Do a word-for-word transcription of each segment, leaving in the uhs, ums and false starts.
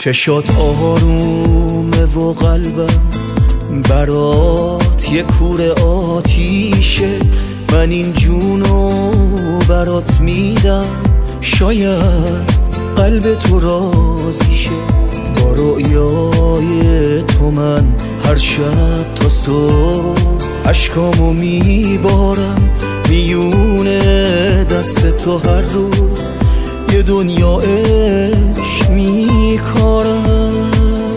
چشات آرومه و قلبم برات یه کوره آتیشه. من این جونو برات میدم، شاید قلب تو راضیشه. با رؤیای تو من هر شب تا صبح عشقامو میبارم، میونه دست تو هر روز یه دنیا عشق میکارم.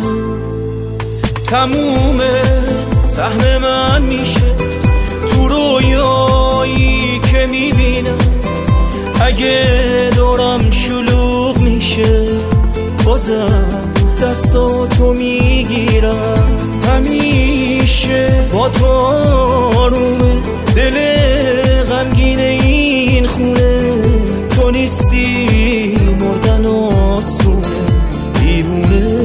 تموم سهم من میشه تو رویایی که میبینم. اگه دورم شلوغ میشه بازم دستاتو میگیرم. همیشه با تو آرومه دل غمگین این خونه. تو نیستی مردن آسونه، دیوونه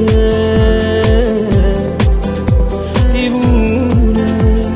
دیوونه.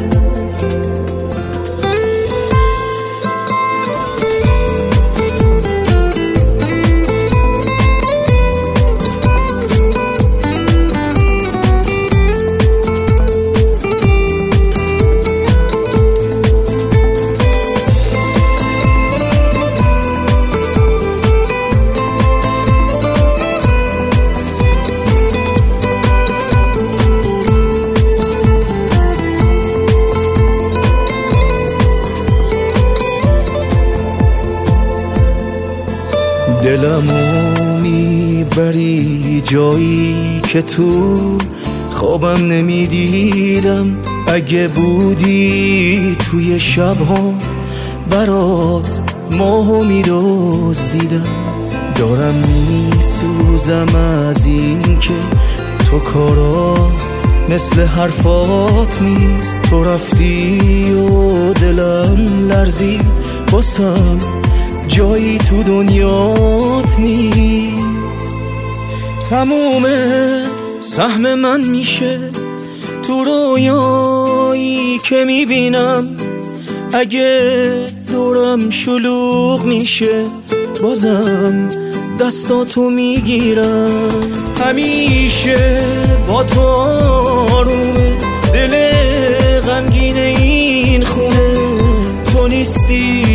دلمو میبری جایی که تو خوابم نمیدیدم. اگه بودی توی شبها برات ماهو میدزدیدم. دارم میسوزم از این که تو کارات مثل حرفات نیست. تو رفتی و دلم لرزید، باسم جایی تو دنیات نیست. تموم سهم من میشه تو رویایی که میبینم. اگه دورم شلوغ میشه بازم دستاتو میگیرم. همیشه با تو آرومه دل غمگین این خونه. تو نیستی